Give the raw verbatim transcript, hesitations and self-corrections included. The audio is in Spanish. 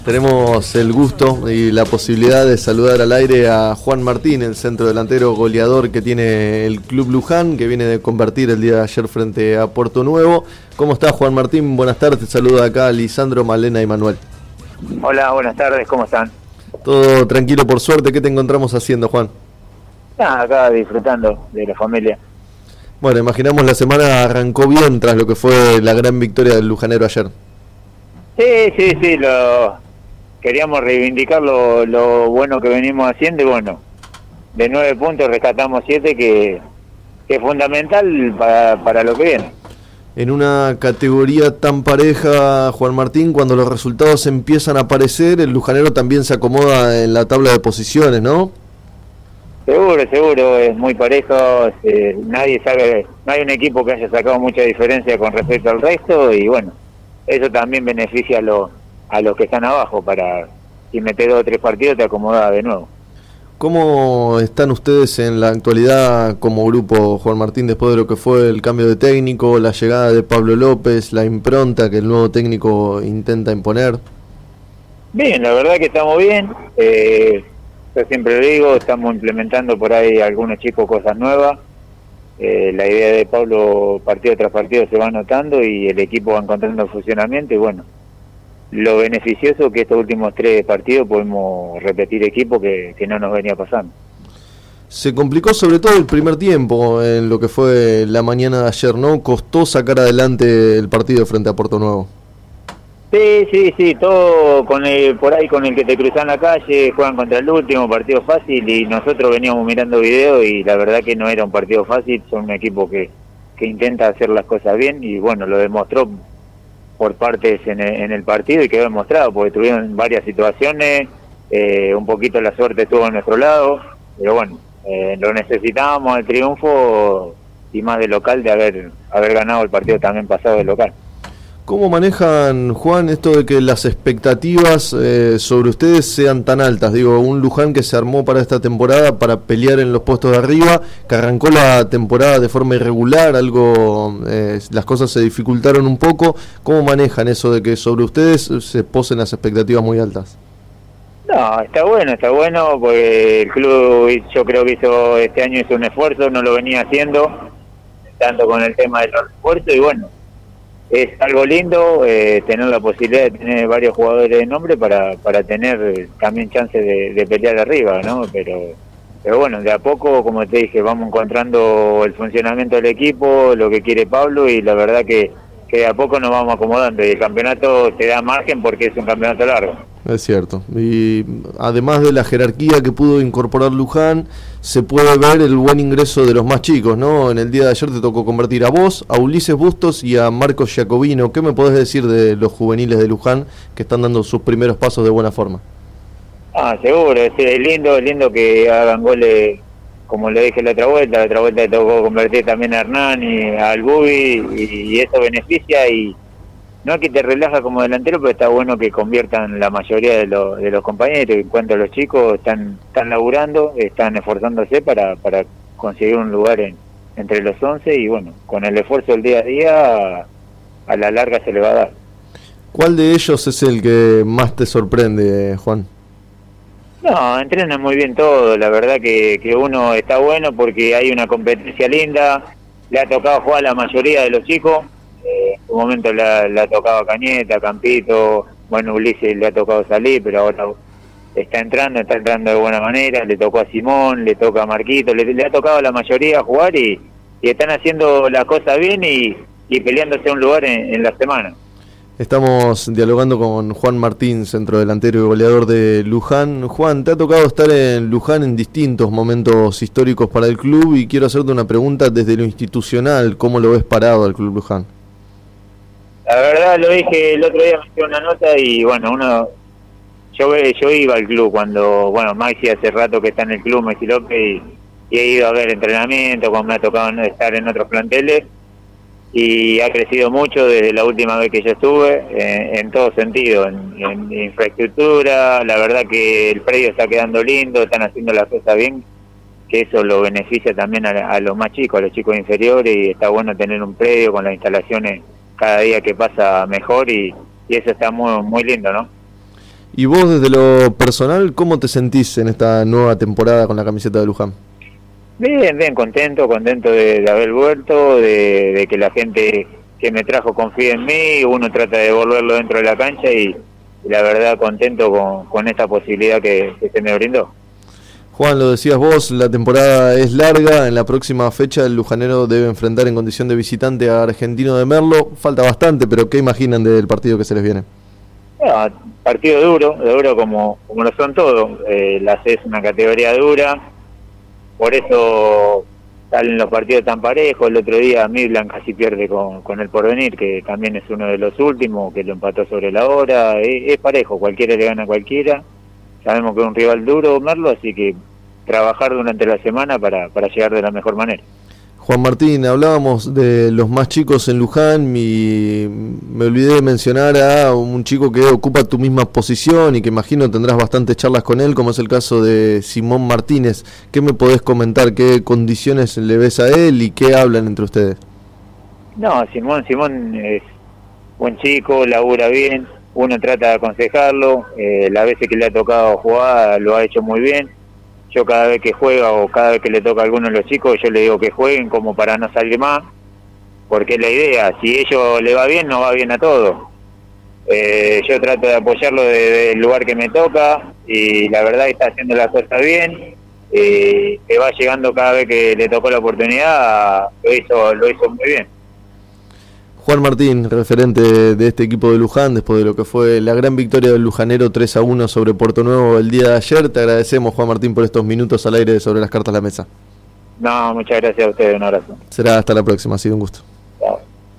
Tenemos el gusto y la posibilidad de saludar al aire a Juan Martín, el centro delantero goleador que tiene el Club Luján, que viene de convertir el día de ayer frente a Puerto Nuevo. ¿Cómo estás, Juan Martín? Buenas tardes, te saluda acá Lisandro, Malena y Manuel. Hola, buenas tardes, ¿cómo están? Todo tranquilo, por suerte. ¿Qué te encontramos haciendo, Juan? Ah, acá disfrutando de la familia. Bueno, imaginamos la semana arrancó bien tras lo que fue la gran victoria del lujanero ayer. Sí, sí, sí, lo... queríamos reivindicar lo, lo bueno que venimos haciendo y bueno, de nueve puntos rescatamos siete que, que es fundamental para, para lo que viene. En una categoría tan pareja, Juan Martín, cuando los resultados empiezan a aparecer, el lujanero también se acomoda en la tabla de posiciones, ¿no? Seguro, seguro, es muy parejo, eh, nadie sabe, no hay un equipo que haya sacado mucha diferencia con respecto al resto y bueno, eso también beneficia a los a los que están abajo para, si meter dos o tres partidos, te acomoda de nuevo. ¿Cómo están ustedes en la actualidad como grupo, Juan Martín, después de lo que fue el cambio de técnico, la llegada de Pablo López, la impronta que el nuevo técnico intenta imponer? Bien, la verdad que estamos bien, eh, yo siempre lo digo, estamos implementando por ahí algunos chicos cosas nuevas, eh, la idea de Pablo partido tras partido se va notando y el equipo va encontrando funcionamiento y bueno, lo beneficioso que estos últimos tres partidos podemos repetir equipo que, que no nos venía pasando. Se complicó sobre todo el primer tiempo en lo que fue la mañana de ayer, ¿no? Costó sacar adelante el partido frente a Puerto Nuevo. Sí, sí, sí, todo con el, por ahí con el que te cruzan la calle, juegan contra el último, partido fácil y nosotros veníamos mirando videos y la verdad que no era un partido fácil, son un equipo que, que intenta hacer las cosas bien y bueno, lo demostró por partes en el, en el partido y quedó demostrado porque tuvieron varias situaciones, eh, un poquito la suerte estuvo a nuestro lado, pero bueno, eh, lo necesitábamos el triunfo y más de local de haber, haber ganado el partido también pasado de local. ¿Cómo manejan, Juan, esto de que las expectativas eh, sobre ustedes sean tan altas? Digo, un Luján que se armó para esta temporada para pelear en los puestos de arriba, que arrancó la temporada de forma irregular, algo, eh, las cosas se dificultaron un poco. ¿Cómo manejan eso de que sobre ustedes se posen las expectativas muy altas? No, está bueno, está bueno, porque el club yo creo que hizo este año hizo un esfuerzo, no lo venía haciendo, tanto con el tema de los esfuerzos y bueno, es algo lindo eh, tener la posibilidad de tener varios jugadores de nombre para para tener eh, también chance de, de pelear arriba, ¿no? Pero pero bueno, de a poco, como te dije, vamos encontrando el funcionamiento del equipo, lo que quiere Pablo y la verdad que, que de a poco nos vamos acomodando y el campeonato te da margen porque es un campeonato largo. Es cierto, y además de la jerarquía que pudo incorporar Luján, se puede ver el buen ingreso de los más chicos, ¿no? En el día de ayer te tocó convertir a vos, a Ulises Bustos y a Marcos Giacobino. ¿Qué me podés decir de los juveniles de Luján que están dando sus primeros pasos de buena forma? Ah, seguro, sí, es lindo, es lindo que hagan goles, como le dije la otra vuelta, la otra vuelta te tocó convertir también a Hernán y al Bubi y, y eso beneficia y no es que te relaja como delantero, pero está bueno que conviertan la mayoría de, lo, de los compañeros. En cuanto a los chicos, están están laburando, están esforzándose para, para conseguir un lugar en, entre los once y bueno, con el esfuerzo del día a día, a la larga se le va a dar. ¿Cuál de ellos es el que más te sorprende, Juan? No, entrenan muy bien todo, la verdad que, que uno está bueno porque hay una competencia linda, le ha tocado jugar a la mayoría de los chicos. Eh, en un momento le ha, le ha tocado a Cañeta, Campito, bueno, Ulises le ha tocado salir, pero ahora está entrando, está entrando de buena manera, le tocó a Simón, le toca a Marquito, le, le ha tocado a la mayoría jugar y, y están haciendo las cosas bien y, y peleándose un lugar en, en la semana. Estamos dialogando con Juan Martín, centrodelantero y goleador de Luján. Juan, te ha tocado estar en Luján en distintos momentos históricos para el club y quiero hacerte una pregunta desde lo institucional, ¿cómo lo ves parado al Club Luján? La verdad lo dije el otro día, me hice una nota y bueno, uno yo yo iba al club cuando, bueno, Maxi hace rato que está en el club, Maxi López, y, y he ido a ver entrenamiento, cuando me ha tocado estar en otros planteles, y ha crecido mucho desde la última vez que yo estuve, en, en todo sentido, en, en infraestructura, la verdad que el predio está quedando lindo, están haciendo las cosas bien, que eso lo beneficia también a, a los más chicos, a los chicos inferiores, y está bueno tener un predio con las instalaciones cada día que pasa mejor y, y eso está muy muy lindo, ¿no? Y vos desde lo personal, ¿cómo te sentís en esta nueva temporada con la camiseta de Luján? Bien, bien, contento, contento de, de haber vuelto, de, de que la gente que me trajo confía en mí, uno trata de devolverlo dentro de la cancha y, y la verdad contento con, con esta posibilidad que, que se me brindó. Juan, lo decías vos, la temporada es larga, en la próxima fecha el lujanero debe enfrentar en condición de visitante a Argentino de Merlo, falta bastante, pero ¿qué imaginan del partido que se les viene? Bueno, partido duro, duro como, como lo son todos, eh, la C es una categoría dura, por eso salen los partidos tan parejos. El otro día Midland casi pierde con, con el Porvenir, que también es uno de los últimos, que lo empató sobre la hora. Es, es parejo, cualquiera le gana a cualquiera. Sabemos que es un rival duro, Merlo, así que trabajar durante la semana para, para llegar de la mejor manera. Juan Martín, hablábamos de los más chicos en Luján y me olvidé de mencionar a un chico que ocupa tu misma posición y que imagino tendrás bastantes charlas con él, como es el caso de Simón Martínez. ¿Qué me podés comentar? ¿Qué condiciones le ves a él y qué hablan entre ustedes? No, Simón, Simón es buen chico, labura bien, uno trata de aconsejarlo, eh, las veces que le ha tocado jugar lo ha hecho muy bien. Yo cada vez que juega o cada vez que le toca a alguno de los chicos, yo le digo que jueguen como para no salir más, porque es la idea, si ellos le va bien, no va bien a todos. Eh, yo trato de apoyarlo desde el lugar que me toca y la verdad está haciendo las cosas bien, eh, que va llegando cada vez que le tocó la oportunidad, lo hizo, lo hizo muy bien. Juan Martín, referente de este equipo de Luján, después de lo que fue la gran victoria del lujanero tres a uno sobre Puerto Nuevo el día de ayer. Te agradecemos, Juan Martín, por estos minutos al aire de Sobre las Cartas a la Mesa. No, muchas gracias a ustedes, un abrazo. Será hasta la próxima, ha sido un gusto.